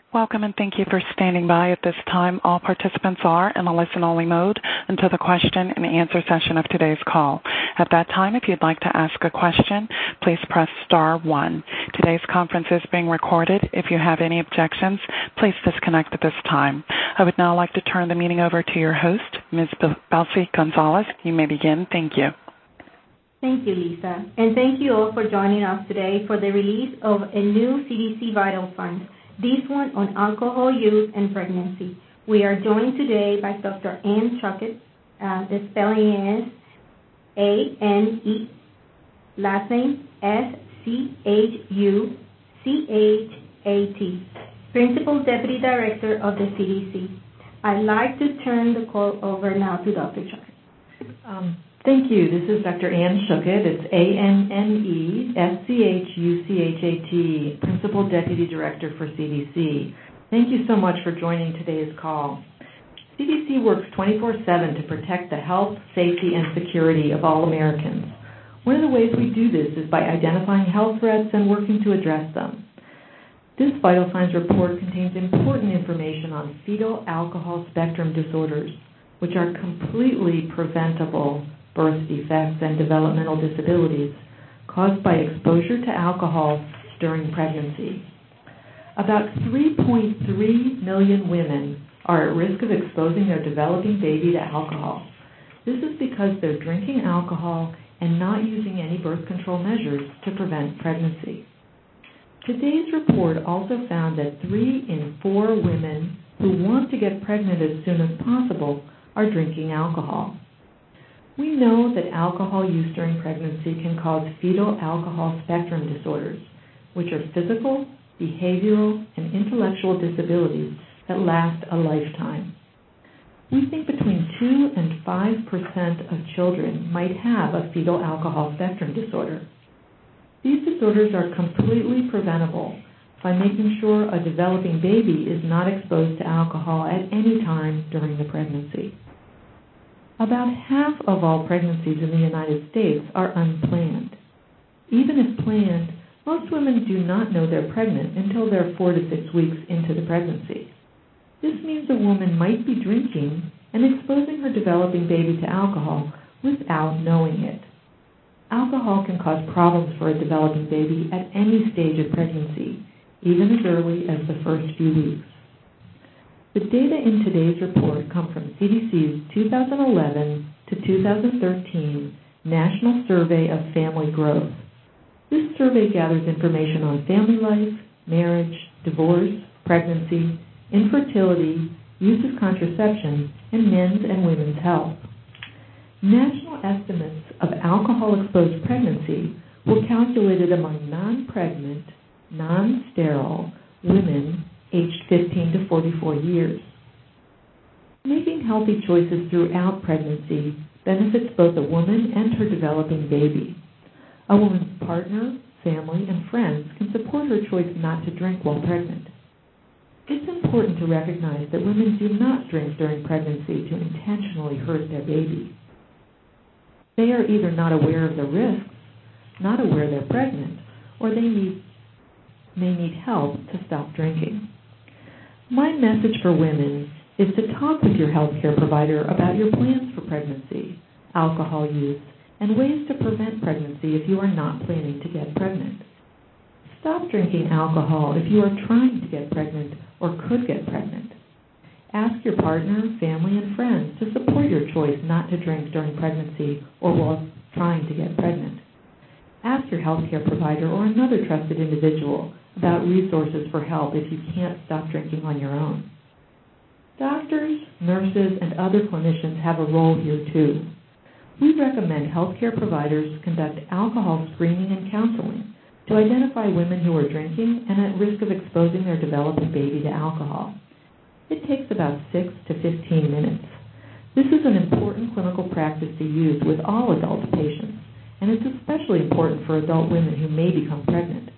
Welcome and thank you for standing by. At this time, all participants are in a listen-only mode until the question and answer session of today's call. At that time, if you'd like to ask a question, please press star 1. Today's conference is being recorded. If you have any objections, please disconnect at this time. I would now like to turn the meeting over to your host, Ms. Belcy Gonzalez. You may begin. Thank you. Thank you, Lisa. And thank you all for joining us today for the release of a new CDC Vital Fund, this one on alcohol use and pregnancy. We are joined today by Dr. Ann Schuchat. The spelling is A-N-E, last name S-C-H-U-C-H-A-T, Principal Deputy Director of the CDC. I'd like to turn the call over now to Dr. Schuchat. Thank you. This is Dr. Ann Schuchat. It's A-N-N-E-S-C-H-U-C-H-A-T, Principal Deputy Director for CDC. Thank you so much for joining today's call. CDC works 24/7 to protect the health, safety, and security of all Americans. One of the ways we do this is by identifying health threats and working to address them. This Vital Signs report contains important information on fetal alcohol spectrum disorders, which are completely preventable birth defects and developmental disabilities caused by exposure to alcohol during pregnancy. About 3.3 million women are at risk of exposing their developing baby to alcohol. This is because they're drinking alcohol and not using any birth control measures to prevent pregnancy. Today's report also found that 3 in 4 women who want to get pregnant as soon as possible are drinking alcohol. We know that alcohol use during pregnancy can cause fetal alcohol spectrum disorders, which are physical, behavioral, and intellectual disabilities that last a lifetime. We think between 2 and 5% of children might have a fetal alcohol spectrum disorder. These disorders are completely preventable by making sure a developing baby is not exposed to alcohol at any time during the pregnancy. About half of all pregnancies in the United States are unplanned. Even if planned, most women do not know they're pregnant until they're 4 to 6 weeks into the pregnancy. This means a woman might be drinking and exposing her developing baby to alcohol without knowing it. Alcohol can cause problems for a developing baby at any stage of pregnancy, even as early as the first few weeks. The data in today's report come from CDC's 2011 to 2013 National Survey of Family Growth. This survey gathers information on family life, marriage, divorce, pregnancy, infertility, use of contraception, and men's and women's health. National estimates of alcohol-exposed pregnancy were calculated among non-pregnant, non-sterile women aged 15 to 44 years. Making healthy choices throughout pregnancy benefits both a woman and her developing baby. A woman's partner, family, and friends can support her choice not to drink while pregnant. It's important to recognize that women do not drink during pregnancy to intentionally hurt their baby. They are either not aware of the risks, not aware they're pregnant, or they may need help to stop drinking. My message for women is to talk with your healthcare provider about your plans for pregnancy, alcohol use, and ways to prevent pregnancy if you are not planning to get pregnant. Stop drinking alcohol if you are trying to get pregnant or could get pregnant. Ask your partner, family, and friends to support your choice not to drink during pregnancy or while trying to get pregnant. Ask your healthcare provider or another trusted individual about resources for help if you can't stop drinking on your own. Doctors, nurses, and other clinicians have a role here too. We recommend healthcare providers conduct alcohol screening and counseling to identify women who are drinking and at risk of exposing their developing baby to alcohol. It takes about 6 to 15 minutes. This is an important clinical practice to use with all adult patients, and it's especially important for adult women who may become pregnant.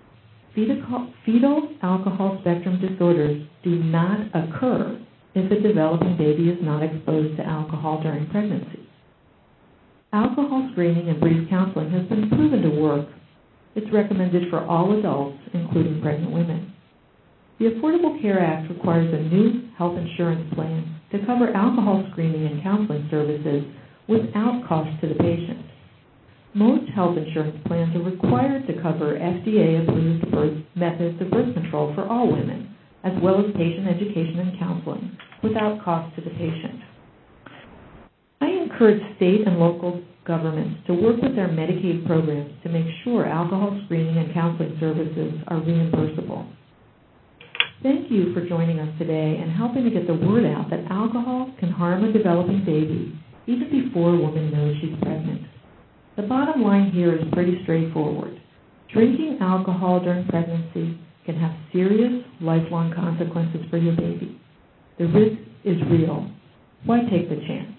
Fetal alcohol spectrum disorders do not occur if a developing baby is not exposed to alcohol during pregnancy. Alcohol screening and brief counseling has been proven to work. It's recommended for all adults, including pregnant women. The Affordable Care Act requires a new health insurance plan to cover alcohol screening and counseling services without cost to the patient. Most health insurance plans are required to cover FDA-approved methods of birth control for all women, as well as patient education and counseling, without cost to the patient. I encourage state and local governments to work with their Medicaid programs to make sure alcohol screening and counseling services are reimbursable. Thank you for joining us today and helping to get the word out that alcohol can harm a developing baby even before a woman knows she's pregnant. The bottom line here is pretty straightforward. Drinking alcohol during pregnancy can have serious, lifelong consequences for your baby. The risk is real. Why take the chance?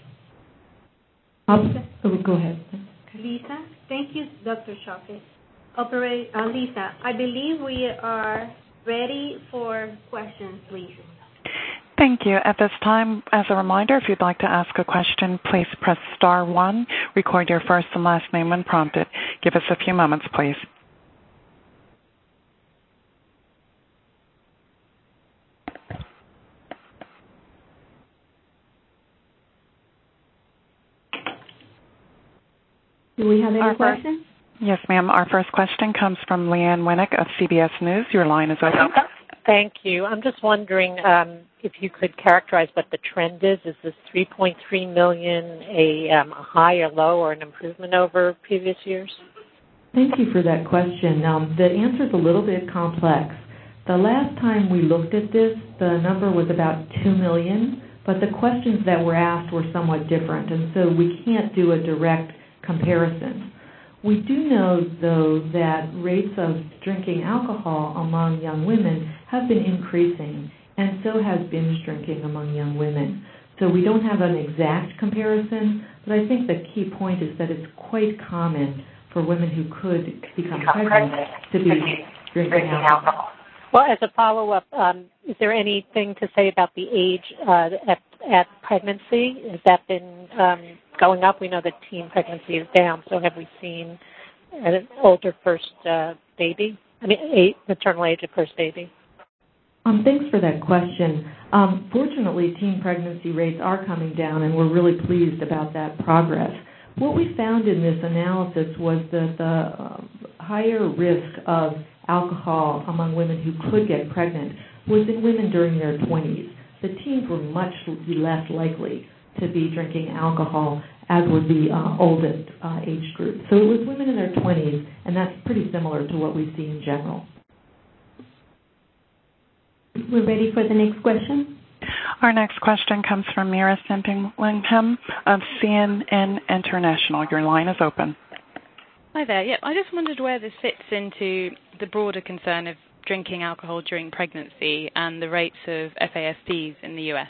Go ahead. Lisa, thank you, Dr. Shockey. Lisa, I believe we are ready for questions, please. Thank you. At this time, as a reminder, if you'd like to ask a question, please press star 1. Record your first and last name when prompted. Give us a few moments, please. Do we have any questions? Yes, ma'am. Our first question comes from Leanne Winnick of CBS News. Your line is open. Thank you. I'm just wondering if you could characterize what the trend is. Is this 3.3 million a high or low or an improvement over previous years? Thank you for that question. The answer is a little bit complex. The last time we looked at this, the number was about 2 million, but the questions that were asked were somewhat different, and so we can't do a direct comparison. We do know, though, that rates of drinking alcohol among young women have been increasing, and so has binge drinking among young women. So we don't have an exact comparison, but I think the key point is that it's quite common for women who could become pregnant to be drinking alcohol. Well, as a follow-up, is there anything to say about the age at pregnancy? Has that been going up? We know that teen pregnancy is down, so have we seen an older first baby? Maternal age of first baby? Thanks for that question. Fortunately, teen pregnancy rates are coming down, and we're really pleased about that progress. What we found in this analysis was that the higher risk of alcohol among women who could get pregnant was in women during their 20s. The teens were much less likely to be drinking alcohol, as were the oldest age group. So it was women in their 20s, and that's pretty similar to what we see in general. We're ready for the next question. Our next question comes from Mira Simpingham of CNN International. Your line is open. Hi there. Yep, I just wondered where this fits into the broader concern of drinking alcohol during pregnancy and the rates of FASDs in the U.S.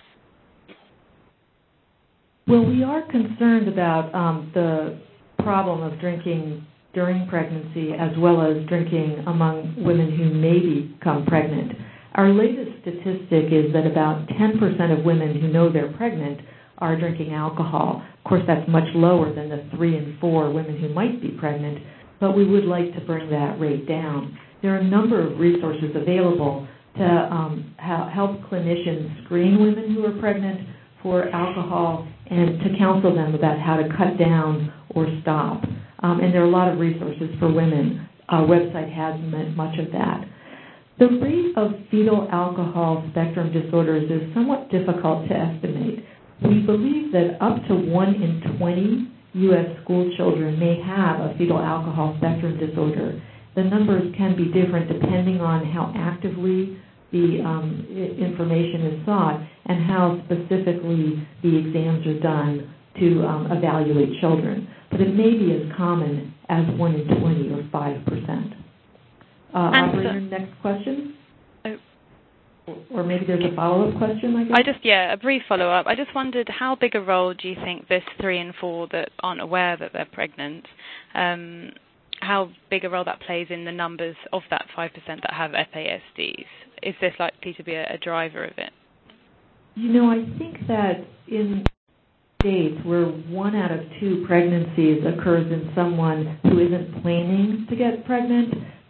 Well, we are concerned about the problem of drinking during pregnancy as well as drinking among women who may become pregnant. Our latest statistic is that about 10% of women who know they're pregnant are drinking alcohol. Of course, that's much lower than the 3 in 4 women who might be pregnant, but we would like to bring that rate down. There are a number of resources available to help clinicians screen women who are pregnant for alcohol and to counsel them about how to cut down or stop. And there are a lot of resources for women. Our website has much of that. The rate of fetal alcohol spectrum disorders is somewhat difficult to estimate. We believe that up to 1 in 20 U.S. school children may have a fetal alcohol spectrum disorder. The numbers can be different depending on how actively the information is sought and how specifically the exams are done to evaluate children. But it may be as common as 1 in 20 or 5%. Operator, next question? Or maybe there's a follow-up question, I guess? A brief follow-up. I just wondered how big a role do you think this 3 in 4 that aren't aware that they're pregnant, how big a role that plays in the numbers of that 5% that have FASDs? Is this likely to be a driver of it? You know, I think that in states where 1 out of 2 pregnancies occurs in someone who isn't planning to get pregnant,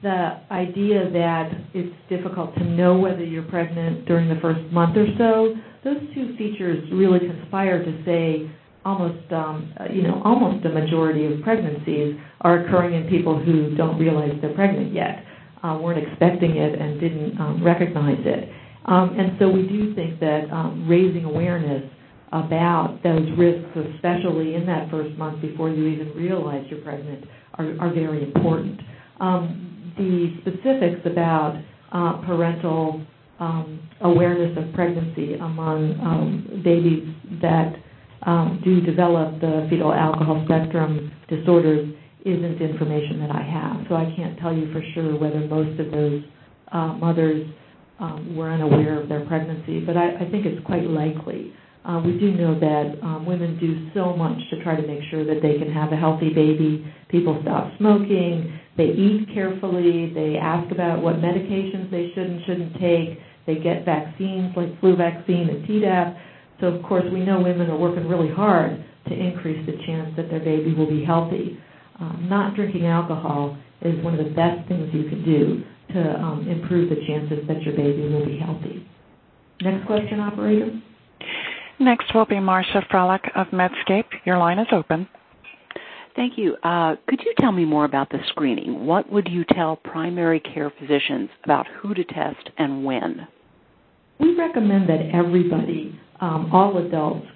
the idea that it's difficult to know whether you're pregnant during the first month or so, those two features really conspire to say almost a majority of pregnancies are occurring in people who don't realize they're pregnant yet, weren't expecting it and didn't recognize it. And so we do think that raising awareness about those risks, especially in that first month before you even realize you're pregnant, are very important. The specifics about parental awareness of pregnancy among babies that do develop the fetal alcohol spectrum disorders isn't information that I have. So I can't tell you for sure whether most of those mothers were unaware of their pregnancy, but I think it's quite likely. We do know that women do so much to try to make sure that they can have a healthy baby. People stop smoking. They eat carefully. They ask about what medications they should and shouldn't take. They get vaccines like flu vaccine and Tdap. So, of course, we know women are working really hard to increase the chance that their baby will be healthy. Not drinking alcohol is one of the best things you can do to improve the chances that your baby will be healthy. Next question, operator. Next will be Marcia Frelick of Medscape. Your line is open. Thank you. Could you tell me more about the screening? What would you tell primary care physicians about who to test and when? We recommend that everybody, all adults,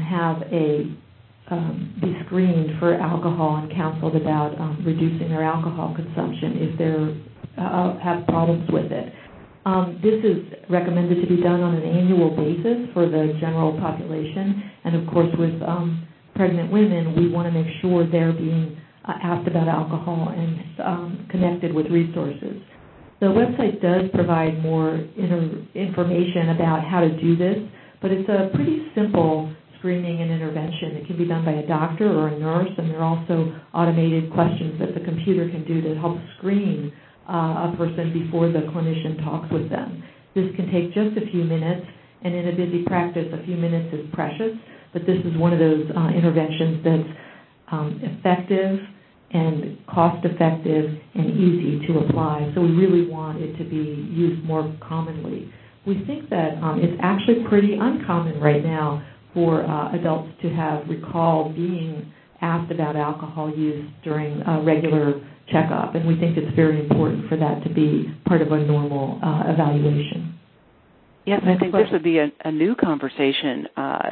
be screened for alcohol and counseled about reducing their alcohol consumption if they have problems with it. This is recommended to be done on an annual basis for the general population, and of course with pregnant women, we want to make sure they're being asked about alcohol and connected with resources. The website does provide more information about how to do this, but it's a pretty simple screening and intervention. It can be done by a doctor or a nurse, and there are also automated questions that the computer can do to help screen a person before the clinician talks with them. This can take just a few minutes, and in a busy practice, a few minutes is precious, but this is one of those interventions that's effective and cost-effective and easy to apply, so we really want it to be used more commonly. We think that it's actually pretty uncommon right now for adults to have recalled being asked about alcohol use during a regular checkup, and we think it's very important for that to be part of a normal evaluation. Yes, I think this would be a new conversation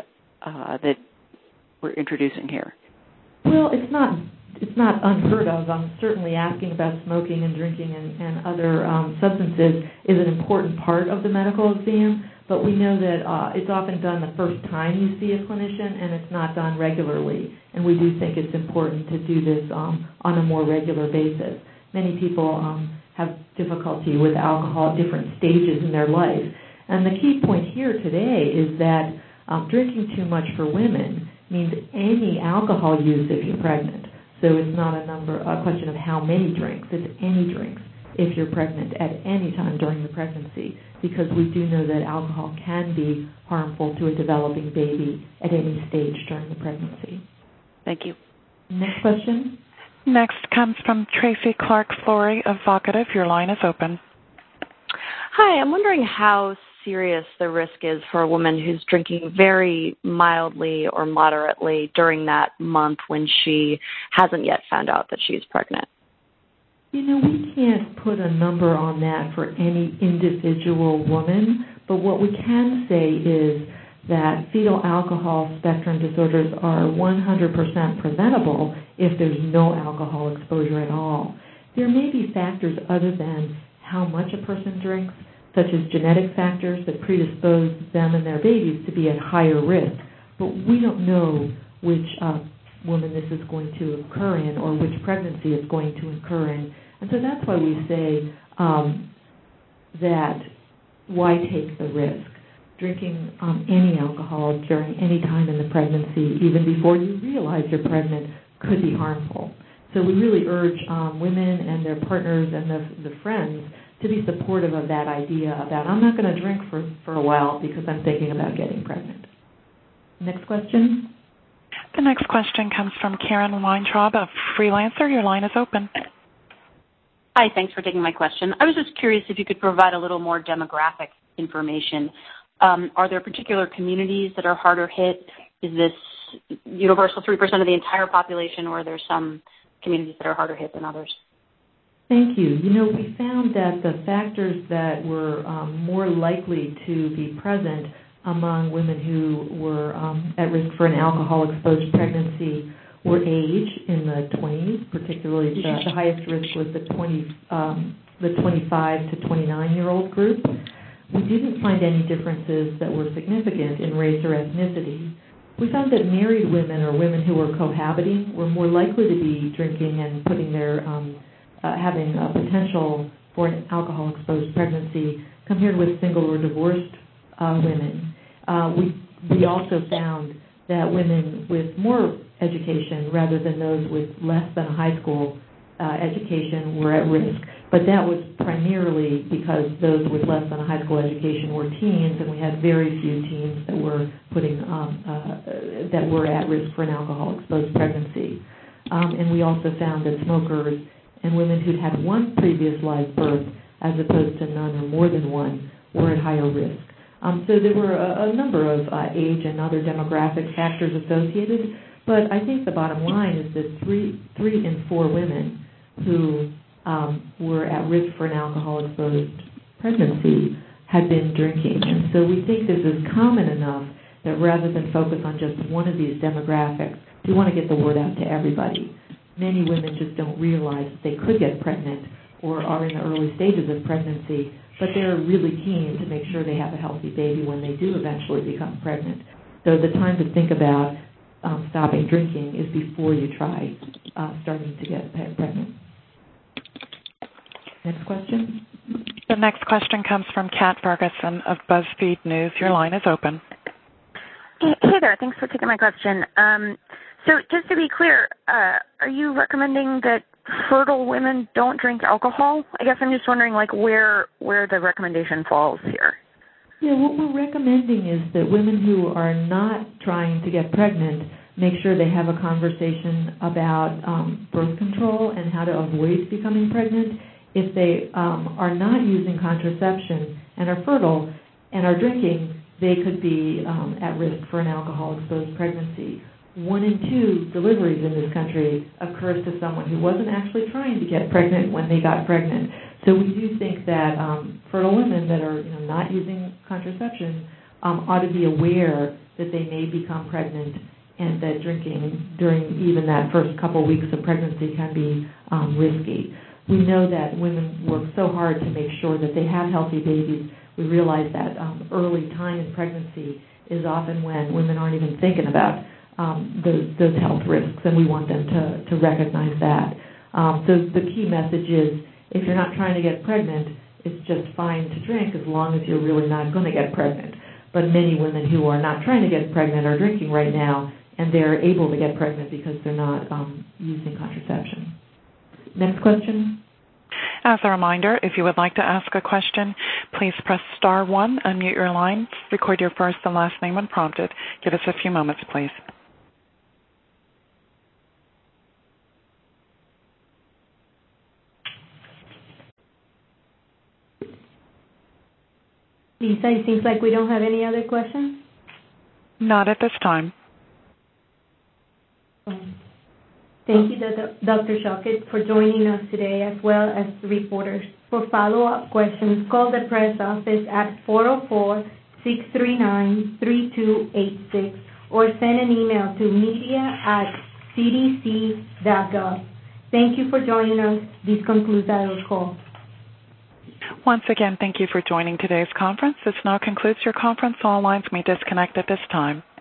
that we're introducing here. Well, it's not unheard of. Certainly asking about smoking and drinking and other substances is an important part of the medical exam, but we know that it's often done the first time you see a clinician, and it's not done regularly. And we do think it's important to do this on a more regular basis. Many people have difficulty with alcohol at different stages in their life. And the key point here today is that drinking too much for women means any alcohol use if you're pregnant. So it's not a question of how many drinks, it's any drinks if you're pregnant at any time during the pregnancy, because we do know that alcohol can be harmful to a developing baby at any stage during the pregnancy. Thank you. Next question. Next comes from Tracy Clark-Flory of Vocative. Your line is open. Hi, I'm wondering how serious the risk is for a woman who's drinking very mildly or moderately during that month when she hasn't yet found out that she's pregnant. You know, we can't put a number on that for any individual woman, but what we can say is that fetal alcohol spectrum disorders are 100% preventable if there's no alcohol exposure at all. There may be factors other than how much a person drinks, such as genetic factors that predispose them and their babies to be at higher risk, but we don't know which woman this is going to occur in or which pregnancy it's going to occur in. And so that's why we say that why take the risk? Drinking any alcohol during any time in the pregnancy, even before you realize you're pregnant, could be harmful. So we really urge women and their partners and the friends to be supportive of that idea about, I'm not going to drink for a while because I'm thinking about getting pregnant. Next question. The next question comes from Karen Weintraub of Freelancer. Your line is open. Hi, thanks for taking my question. I was just curious if you could provide a little more demographic information. Are there particular communities that are harder hit? Is this universal 3% of the entire population, or are there some communities that are harder hit than others? Thank you. We found that the factors that were more likely to be present among women who were at risk for an alcohol-exposed pregnancy were age in the 20s, particularly the highest risk was the 25 to 29-year-old group. We didn't find any differences that were significant in race or ethnicity. We found that married women or women who were cohabiting were more likely to be drinking and putting their having a potential for an alcohol-exposed pregnancy compared with single or divorced women. We also found that women with more education rather than those with less than a high school education were at risk. But that was primarily because those with less than a high school education were teens, and we had very few teens that were that were at risk for an alcohol-exposed pregnancy. And we also found that smokers and women who'd had one previous live birth, as opposed to none or more than one, were at higher risk. So there were a number of age and other demographic factors associated, but I think the bottom line is that three in four women who were at risk for an alcohol-exposed pregnancy had been drinking. And so we think this is common enough that rather than focus on just one of these demographics, we want to get the word out to everybody. Many women just don't realize that they could get pregnant or are in the early stages of pregnancy, but they're really keen to make sure they have a healthy baby when they do eventually become pregnant. So the time to think about stopping drinking is before you try starting to get pregnant. Next question. The next question comes from Kat Ferguson of BuzzFeed News. Your line is open. Hey there. Thanks for taking my question. So just to be clear, are you recommending that fertile women don't drink alcohol? I guess I'm just wondering, where the recommendation falls here. Yeah, what we're recommending is that women who are not trying to get pregnant make sure they have a conversation about birth control and how to avoid becoming pregnant. If they are not using contraception and are fertile and are drinking, they could be at risk for an alcohol-exposed pregnancy. 1 in 2 deliveries in this country occurs to someone who wasn't actually trying to get pregnant when they got pregnant. So we do think that fertile women that are not using contraception ought to be aware that they may become pregnant and that drinking during even that first couple weeks of pregnancy can be risky. We know that women work so hard to make sure that they have healthy babies. We realize that early time in pregnancy is often when women aren't even thinking about those health risks, and we want them to recognize that. So the key message is, if you're not trying to get pregnant, it's just fine to drink as long as you're really not going to get pregnant. But many women who are not trying to get pregnant are drinking right now, and they're able to get pregnant because they're not using contraception. Next question. As a reminder, if you would like to ask a question, please press star 1, unmute your line, record your first and last name when prompted. Give us a few moments, please. Lisa, it seems like we don't have any other questions? Not at this time. Thank you, Dr. Shaukat, for joining us today, as well as the reporters. For follow-up questions, call the press office at 404-639-3286 or send an email to media@cdc.gov. Thank you for joining us. This concludes our call. Once again, thank you for joining today's conference. This now concludes your conference. All lines may disconnect at this time.